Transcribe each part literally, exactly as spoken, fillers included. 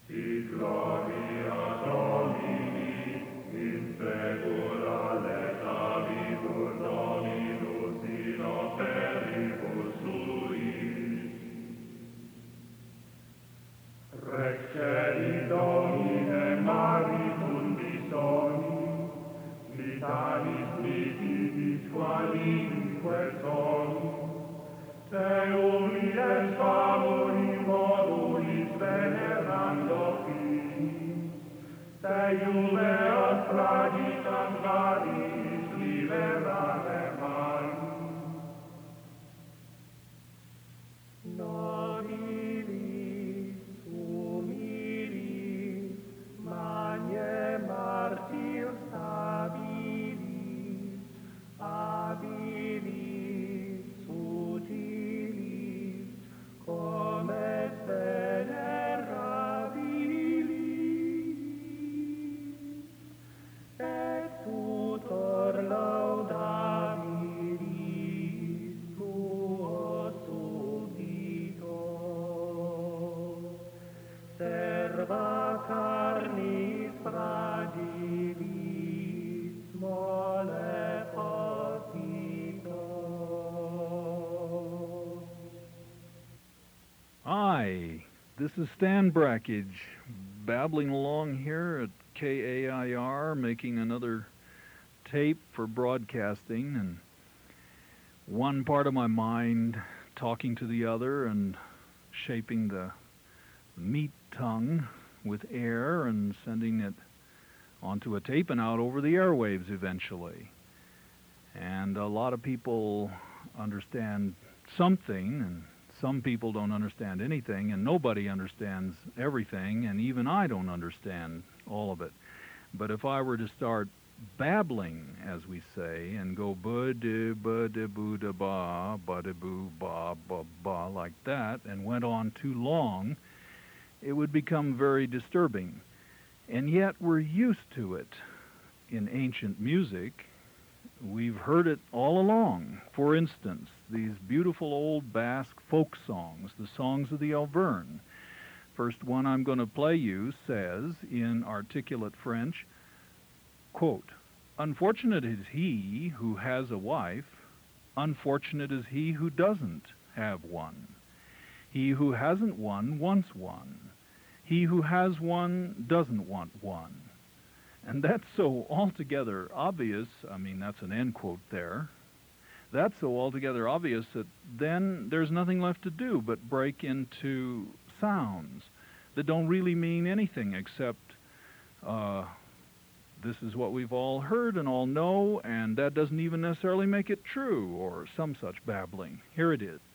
Sit gloria Domini in secula lectavibus Dominus in operibus suis. Rexeri Domine maritum soni, vitalis mitibis qualinque soni, te humiles favori modulis venerando finis, te juveas fragitas variis liberare maris. Nobilis, humilis, magnae martir stabilis, habilis, utilis, cum et venerabilis, et tutor laudabilis tuo subito. Serva carnis fragilis mole potito. Hi, this is Stan Brackage, babbling along here at K A I R, making another tape for broadcasting, and one part of my mind talking to the other and shaping the meat tongue with air and sending it onto a tape and out over the airwaves eventually. And a lot of people understand something, and some people don't understand anything, and nobody understands everything, and even I don't understand all of it. But if I were to start babbling, as we say, and go ba-de, ba-de, boo-da, ba, ba-de, boo, ba, ba, ba, like that, and went on too long, it would become very disturbing. And yet we're used to it in ancient music. We've heard it all along. For instance, these beautiful old Basque folk songs, the songs of the Auvergne. First one I'm going to play you says, in articulate French, quote, "Unfortunate is he who has a wife, unfortunate is he who doesn't have one. He who hasn't one wants one. He who has one doesn't want one." And that's so altogether obvious, I mean, that's an end quote there. That's so altogether obvious that then there's nothing left to do but break into sounds that don't really mean anything except uh, this is what we've all heard and all know, and that doesn't even necessarily make it true, or some such babbling. Here it is.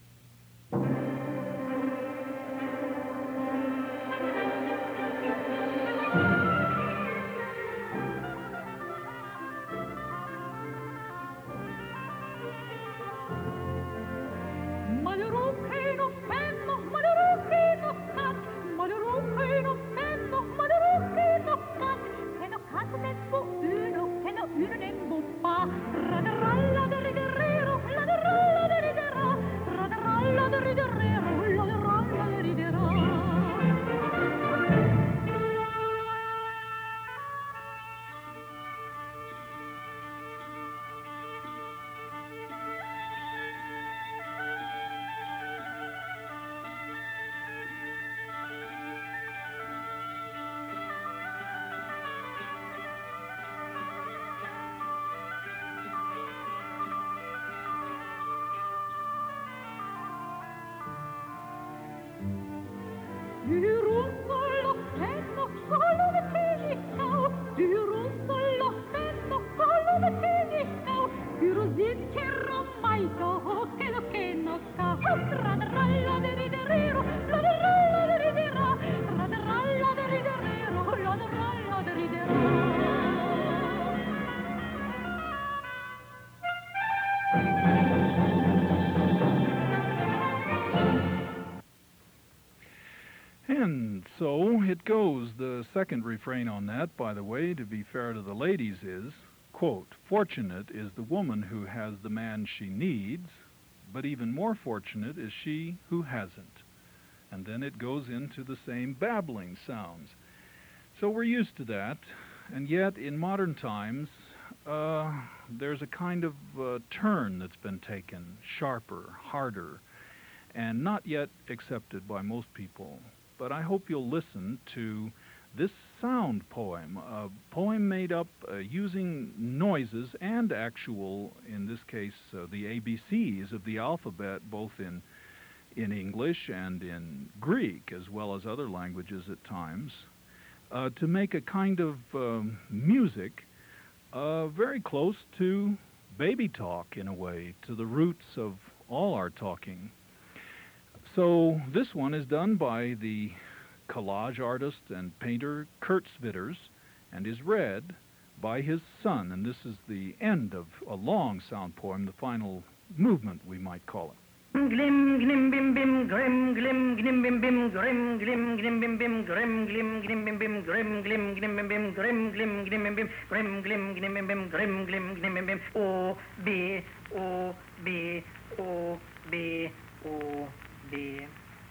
And so it goes. The second refrain on that, by the way, to be fair to the ladies, is, quote, "Fortunate is the woman who has the man she needs, but even more fortunate is she who hasn't." and then it goes into the same babbling sounds. So we're used to that, and yet in modern times, uh, there's a kind of uh, turn that's been taken, sharper, harder, and not yet accepted by most people. But I hope you'll listen to this sound poem, a poem made up uh, using noises and actual, in this case, uh, the A B Cs of the alphabet, both in in English and in Greek, as well as other languages at times, uh, to make a kind of um, music uh, very close to baby talk, in a way, to the roots of all our talking. So this one is done by the collage artist and painter Kurt Schwitters and is read by his son. And this is the end of a long sound poem, the final movement, we might call it. Glim, glim, bim, bim, grim, glim, glim, bim, bim, grim, glim, glim, bim, bim, grim, glim, glim, bim, bim, grim, glim, glim, bim, bim, grim, glim, glim, bim, bim, grim, glim, glim, bim, bim, grim, glim, glim, bim, bim, O, B, O, B, O, B, O, B.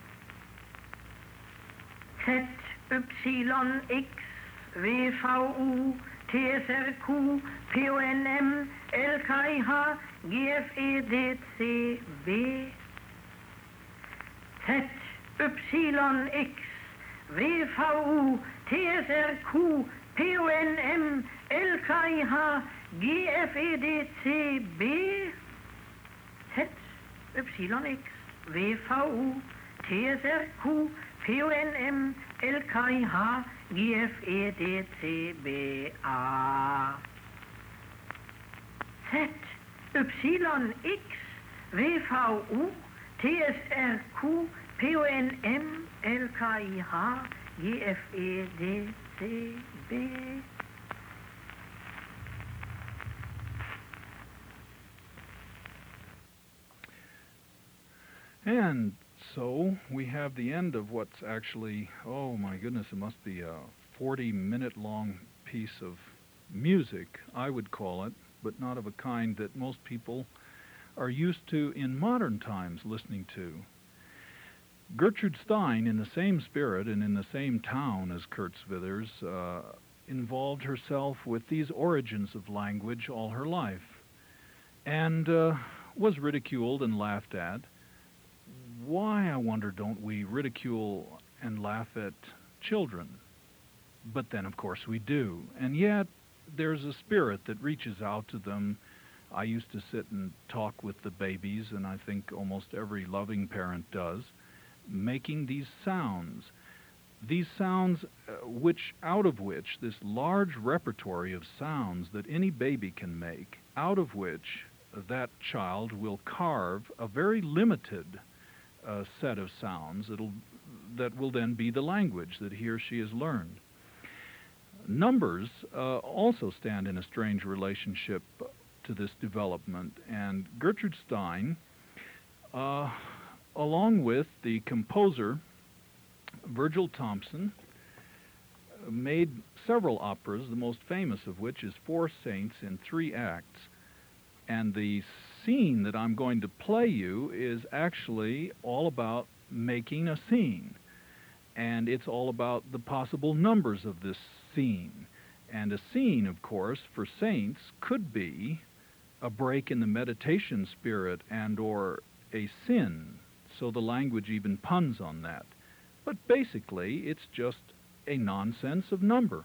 Z, Y, X, V, V, U, T, S, R, Q, P, O, N, M, L, K, H, G, F, E, D, C, B. Z, Y, X, V, V, U, T, S, R, Q, P, O, N, M, L, K, H, G, F, E, D, C, B. Z, Y, X, V, V, U, T, S, R, Q, P, O, N, M, L, K, H, G, F, E, D, C, B, A. Z, Y, X, V, V, U, T, S, R, Q, P, O, N, M, L, K, H, G, F, E, D, C, B. And so we have the end of what's actually, oh my goodness, it must be a forty minute long piece of music, I would call it, but not of a kind that most people are used to in modern times listening to. Gertrude Stein, in the same spirit and in the same town as Kurt Schwitters, uh, involved herself with these origins of language all her life, and uh, was ridiculed and laughed at. Why, I wonder, don't we ridicule and laugh at children? But then, of course, we do. And yet, there's a spirit that reaches out to them. I used to sit and talk with the babies, and I think almost every loving parent does, making these sounds. These sounds, uh, which, out of which, this large repertory of sounds that any baby can make, out of which that child will carve a very limited uh, set of sounds that'll, that will then be the language that he or she has learned. Numbers uh, also stand in a strange relationship to this development, and Gertrude Stein, uh, along with the composer Virgil Thompson, made several operas, the most famous of which is Four Saints in three acts. And the scene that I'm going to play you is actually all about making a scene. And it's all about the possible numbers of this scene. And a scene, of course, for saints could be a break in the meditation spirit and or a sin. So the language even puns on that. But basically, it's just a nonsense of number.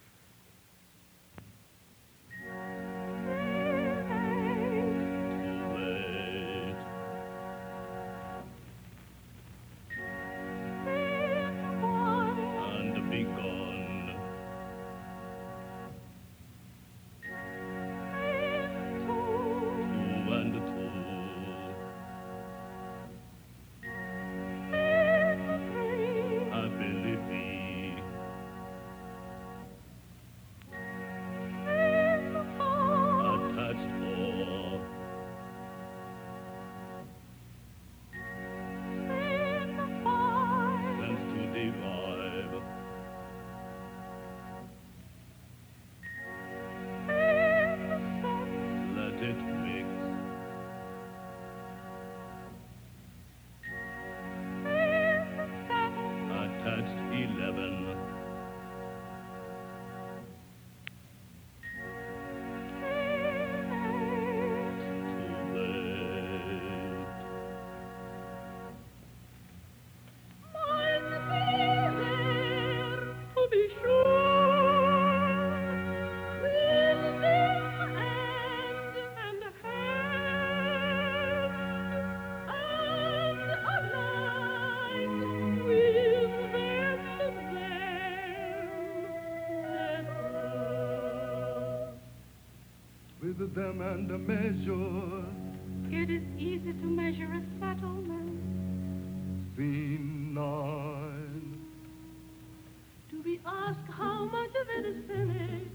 them and a measure. It is easy to measure a settlement. Scene nine. To be asked how much of it is finished.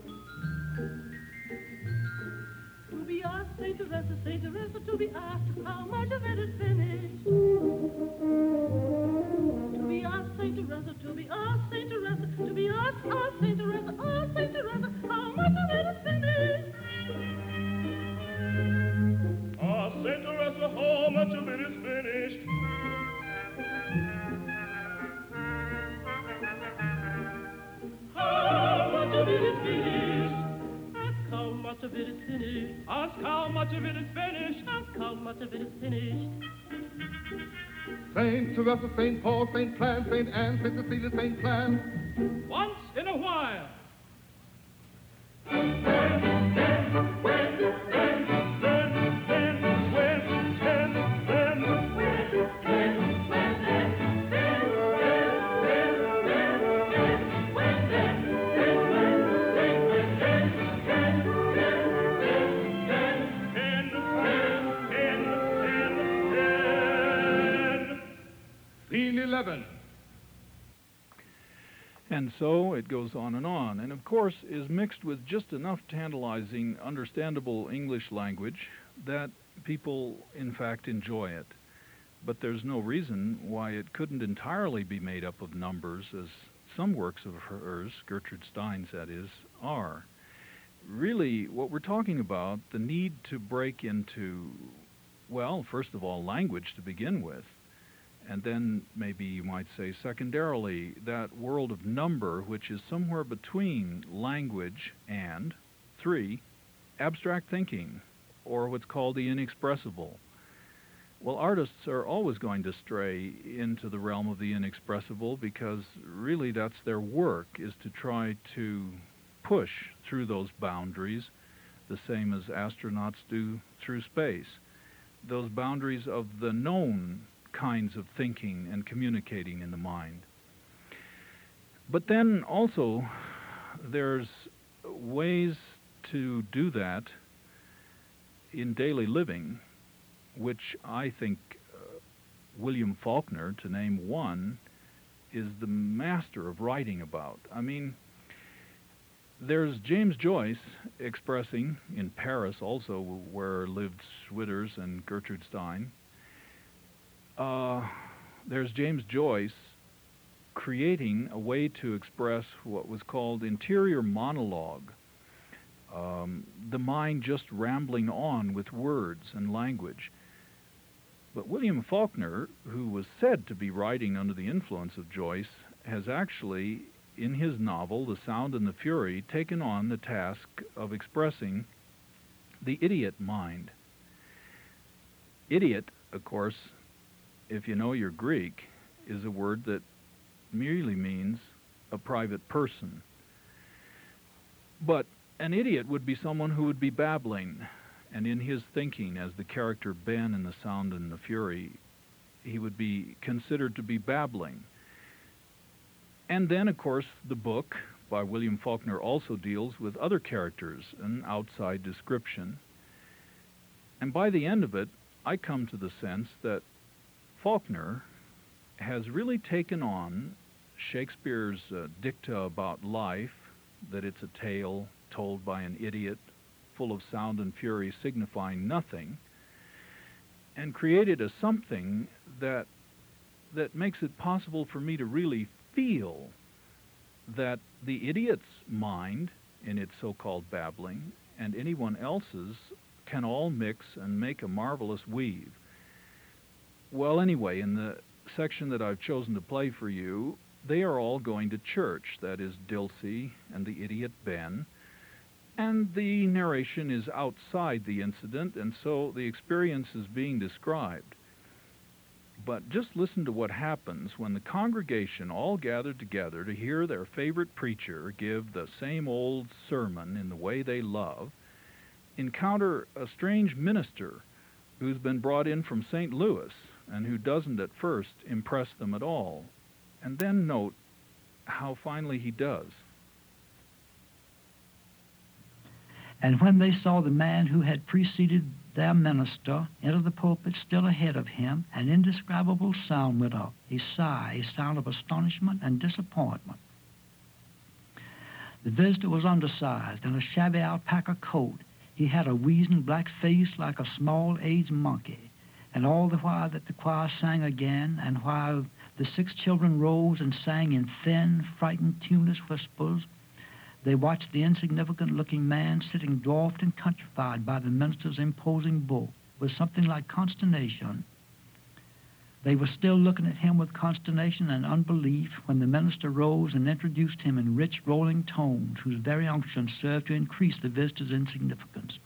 To be asked, Saint Teresa, Saint Teresa, to be asked how much of it is finished. To be asked, Saint Teresa, to be asked, Saint Teresa, to be asked, asked, Saint Teresa, asked, Saint Teresa, how much of it is finished. Ah, Saint Teresa, how much of it is finished? How much of it is finished? Ask how much of it is finished. Ask how much of it is finished. Ask how much of it is finished. Saint Teresa, Saint Paul, Saint Plan, Saint Anne, Saint Cecilia, Saint Plan. Once in a while. eleven. And so it goes on and on, and of course is mixed with just enough tantalizing, understandable English language that people, in fact, enjoy it. But there's no reason why it couldn't entirely be made up of numbers, as some works of hers, Gertrude Stein's that is, are. Really, what we're talking about, the need to break into, well, first of all, language to begin with, and then maybe you might say secondarily, that world of number which is somewhere between language and, three, abstract thinking, or what's called the inexpressible. Well, artists are always going to stray into the realm of the inexpressible because really that's their work, is to try to push through those boundaries, the same as astronauts do through space, those boundaries of the known kinds of thinking and communicating in the mind. But then also there's ways to do that in daily living, which I think uh, William Faulkner, to name one, is the master of writing about. I mean, there's James Joyce expressing, in Paris also, where lived Swiders and Gertrude Stein, uh, there's James Joyce creating a way to express what was called interior monologue, um, the mind just rambling on with words and language. But William Faulkner, who was said to be writing under the influence of Joyce, has actually, in his novel, The Sound and the Fury, taken on the task of expressing the idiot mind. Idiot, of course, if you know your Greek, is a word that merely means a private person. But an idiot would be someone who would be babbling, and in his thinking, as the character Ben in The Sound and the Fury, he would be considered to be babbling. And then, of course, the book by William Faulkner also deals with other characters, an outside description. And by the end of it, I come to the sense that Faulkner has really taken on Shakespeare's uh, dicta about life, that it's a tale told by an idiot, full of sound and fury, signifying nothing, and created a something that that makes it possible for me to really feel that the idiot's mind, in its so-called babbling, and anyone else's can all mix and make a marvelous weave. Well, anyway, in the section that I've chosen to play for you, they are all going to church, that is Dilsey and the idiot Ben, and the narration is outside the incident, and so the experience is being described. But just listen to what happens when the congregation all gathered together to hear their favorite preacher give the same old sermon in the way they love, encounter a strange minister who's been brought in from Saint Louis and who doesn't at first impress them at all, and then note how finally he does. And when they saw the man who had preceded their minister enter the pulpit still ahead of him, an indescribable sound went up, a sigh, a sound of astonishment and disappointment. The visitor was undersized, in a shabby alpaca coat. He had a wheezing black face like a small aged monkey. And all the while that the choir sang again, and while the six children rose and sang in thin, frightened, tuneless whispers, they watched the insignificant-looking man sitting dwarfed and countrified by the minister's imposing bulk with something like consternation. They were still looking at him with consternation and unbelief when the minister rose and introduced him in rich, rolling tones whose very unction served to increase the visitor's insignificance.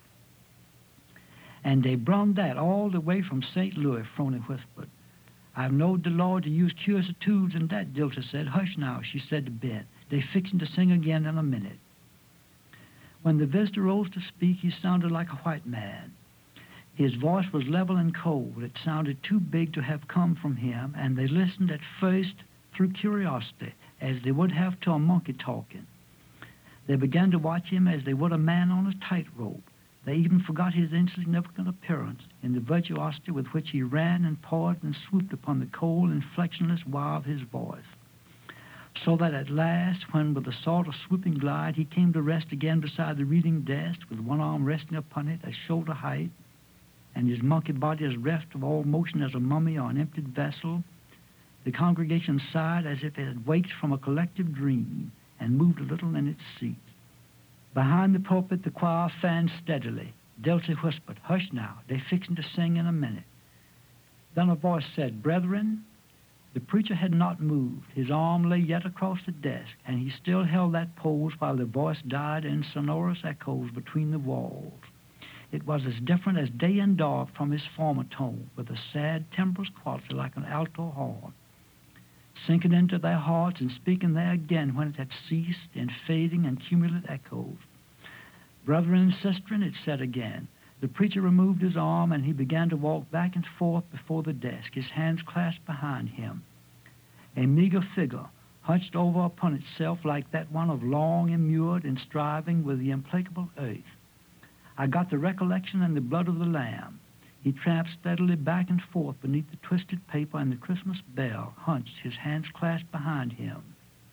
"And they brung that all the way from Saint Louis," Phroney whispered. "I've knowed the Lord to use curious tools in that," Dilsey said. "Hush now," she said to Ben. "They fixin' to sing again in a minute." When the visitor rose to speak, he sounded like a white man. His voice was level and cold. It sounded too big to have come from him, and they listened at first through curiosity, as they would have to a monkey talking. They began to watch him as they would a man on a tightrope. They even forgot his insignificant appearance in the virtuosity with which he ran and paused and swooped upon the cold, inflectionless wah of his voice. So that at last, when with a sort of swooping glide he came to rest again beside the reading desk, with one arm resting upon it at shoulder height, and his monkey body as reft of all motion as a mummy or an emptied vessel, the congregation sighed as if it had waked from a collective dream and moved a little in its seat. Behind the pulpit, the choir fanned steadily. Dilsey whispered, "Hush now, they're fixing to sing in a minute." Then a voice said, "Brethren." The preacher had not moved. His arm lay yet across the desk, and he still held that pose while the voice died in sonorous echoes between the walls. It was as different as day and dark from his former tone, with a sad, timbrous quality like an alto horn, sinking into their hearts and speaking there again when it had ceased in fading and cumulative echoes. "Brethren and sistren," it said again. The preacher removed his arm, and he began to walk back and forth before the desk, his hands clasped behind him. A meager figure, hunched over upon itself like that one of long immured and striving with the implacable earth. I got the recollection and the blood of the Lamb. He tramped steadily back and forth beneath the twisted paper and the Christmas bell, hunched, his hands clasped behind him.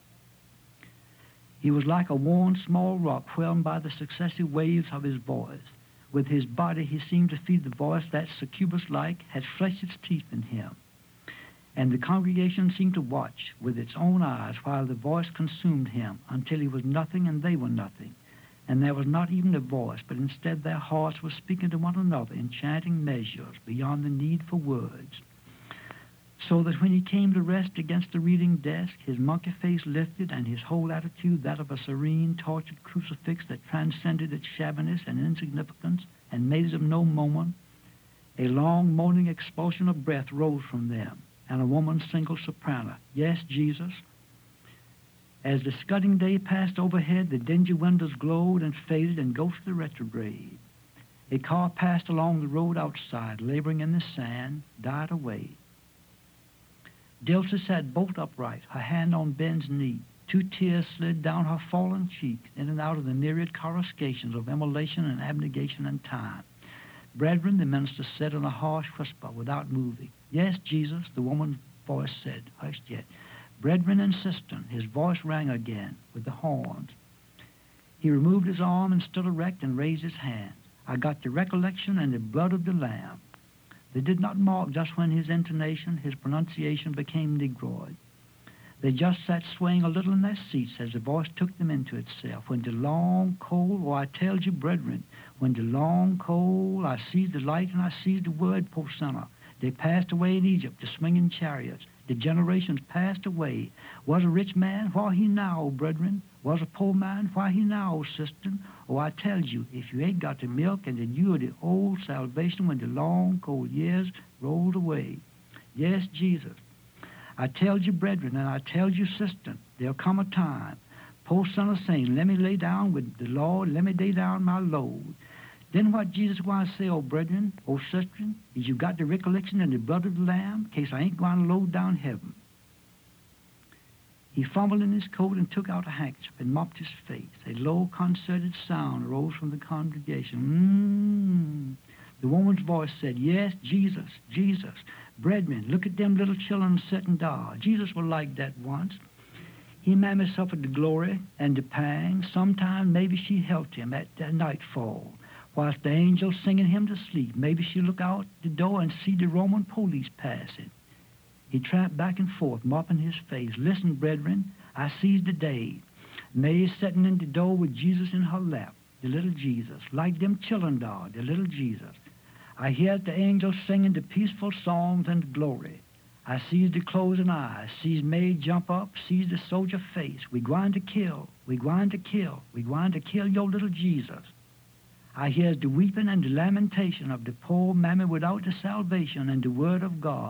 He was like a worn small rock whelmed by the successive waves of his voice. With his body he seemed to feed the voice that, succubus-like, had fleshed its teeth in him. And the congregation seemed to watch with its own eyes while the voice consumed him until he was nothing and they were nothing. And there was not even a voice, but instead their hearts were speaking to one another in chanting measures beyond the need for words. So that when he came to rest against the reading desk, his monkey face lifted and his whole attitude that of a serene, tortured crucifix that transcended its shabbiness and insignificance and made it of no moment, a long, moaning expulsion of breath rose from them, and a woman's single soprano, "Yes, Jesus." As the scudding day passed overhead, the dingy windows glowed and faded in ghostly retrograde. A car passed along the road outside, laboring in the sand, died away. Dilsey sat bolt upright, her hand on Ben's knee. Two tears slid down her fallen cheek, in and out of the myriad coruscations of immolation and abnegation and time. "Brethren," the minister said in a harsh whisper, without moving. "Yes, Jesus," the woman's voice said, hushed yet. "Brethren and sistren," his voice rang again, with the horns. He removed his arm and stood erect and raised his hand. "I got the recollection and the blood of the Lamb." They did not mark just when his intonation, his pronunciation became Negroid. They just sat swaying a little in their seats as the voice took them into itself. "When the long, cold, oh, I tell you, brethren, when the long, cold, I sees the light and I sees the word, po sinner. They passed away in Egypt, the swinging chariots. The generations passed away. Was a rich man? Why he now, oh, brethren? Was a poor man? Why he now, oh, sister? Oh, I tell you, if you ain't got the milk and the dew of the old salvation when the long, cold years rolled away. Yes, Jesus. I tell you, brethren, and I tell you, sister, there'll come a time. Poor son of saying, let me lay down with the Lord, let me lay down my load. Then what Jesus want to say, oh, brethren, oh, sister, is you got the recollection and the blood of the Lamb, in case I ain't going to load down heaven. He fumbled in his coat and took out a handkerchief and mopped his face. A low, concerted sound arose from the congregation. Mmm. The woman's voice said, yes, Jesus, Jesus. Brethren, look at them little children sitting there. Jesus was like that once. He mammy suffered the glory and the pang. Sometime maybe she helped him at the nightfall, whilst the angels singing him to sleep. Maybe she look out the door and see the Roman police passing. He tramped back and forth, mopping his face. Listen, brethren, I sees the day. May sitting in the door with Jesus in her lap, the little Jesus, like them children there, the little Jesus. I hear the angels singing the peaceful songs and glory. I sees the closing eyes, sees May jump up, sees the soldier face. We gwine to kill, we gwine to kill, we gwine to kill your little Jesus. I hears the weeping and the lamentation of the poor mammy without the salvation and the word of God.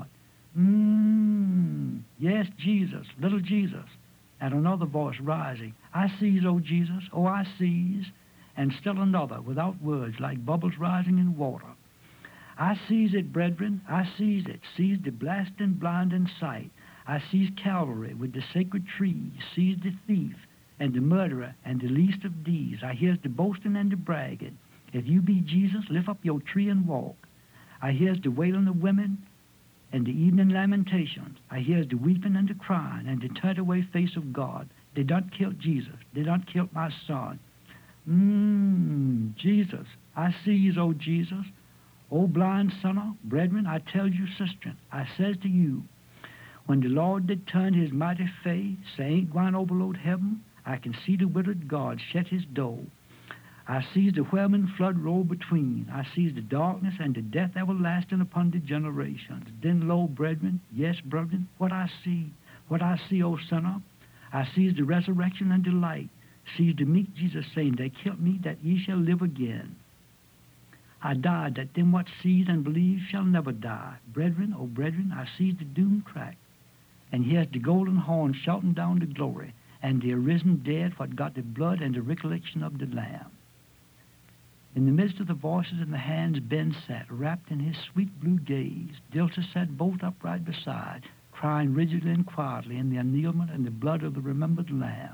Mmm, yes, Jesus, little Jesus. And another voice rising, I sees, oh Jesus, oh I sees. And still another, without words, like bubbles rising in water. I sees it, brethren, I sees it, sees the blasting, blinding sight. I sees Calvary with the sacred tree, sees the thief and the murderer and the least of these. I hears the boasting and the bragging. If you be Jesus, lift up your tree and walk. I hears the wailing of women and the evening lamentations. I hears the weeping and the crying and the turned away face of God. They done killed Jesus. They done killed my son. Mmm, Jesus, I sees, oh Jesus. O blind sinner, brethren, I tell you, sister, I says to you, when the Lord did turn his mighty face, say ain't gwine overload heaven, I can see the withered God shut his door. I sees the whelming flood roll between. I sees the darkness and the death everlasting upon the generations. Then, lo, brethren, yes, brethren, what I see, what I see, O sinner, I sees the resurrection and the light, sees the meek Jesus saying, they killed me that ye shall live again. I died that them what sees and believes shall never die. Brethren, oh brethren, I sees the doom crack. And here's the golden horn shouting down the glory, and the arisen dead what got the blood and the recollection of the Lamb. In the midst of the voices and the hands Ben sat, wrapped in his sweet blue gaze. Dilter sat bolt upright beside, crying rigidly and quietly in the annealment and the blood of the remembered Lamb.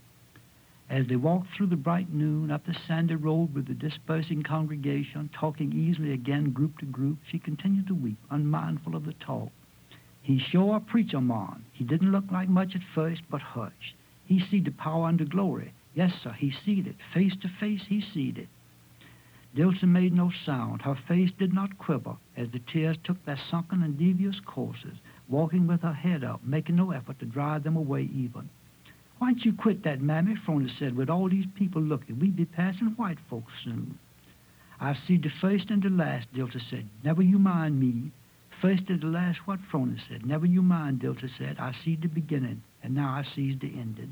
As they walked through the bright noon up the sandy road with the dispersing congregation, talking easily again group to group, she continued to weep, unmindful of the talk. He sure a preacher, man. He didn't look like much at first, but hush. He see the power and the glory. Yes, sir, he seed it. Face to face, he seed it. Dilson made no sound. Her face did not quiver as the tears took their sunken and devious courses, walking with her head up, making no effort to drive them away even. Why don't you quit that, mammy? Frona said, with all these people looking. We'd be passing white folks soon. I see the first and the last, Dilter said. Never you mind me. First and the last, what Frona said. Never you mind, Dilter said. I see the beginning, and now I sees the ending.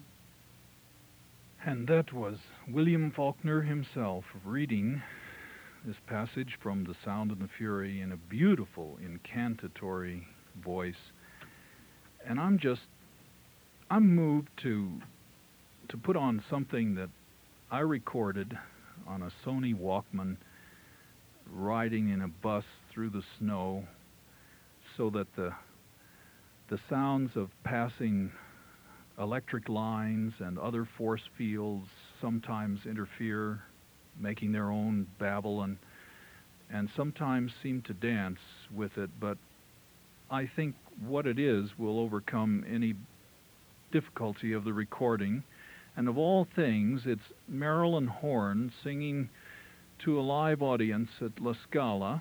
And that was William Faulkner himself reading this passage from The Sound and the Fury in a beautiful, incantatory voice. And I'm just I'm moved to to put on something that I recorded on a Sony Walkman riding in a bus through the snow so that the the sounds of passing electric lines and other force fields sometimes interfere, making their own babble and and sometimes seem to dance with it, but I think what it is will overcome any difficulty of the recording. And of all things, it's Marilyn Horne singing to a live audience at La Scala.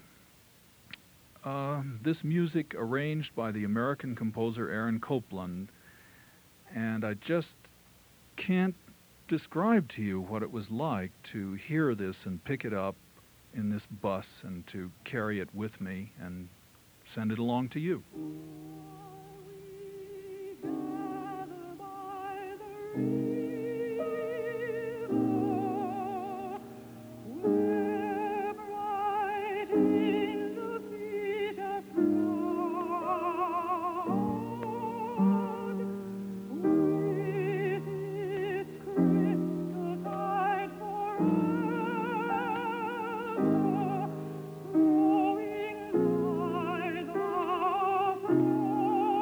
Uh, this music arranged by the American composer Aaron Copland. And I just can't describe to you what it was like to hear this and pick it up in this bus and to carry it with me and send it along to you. Oh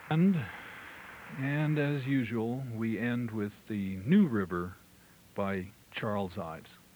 And, and as usual, we end with the New River by Charles Ives.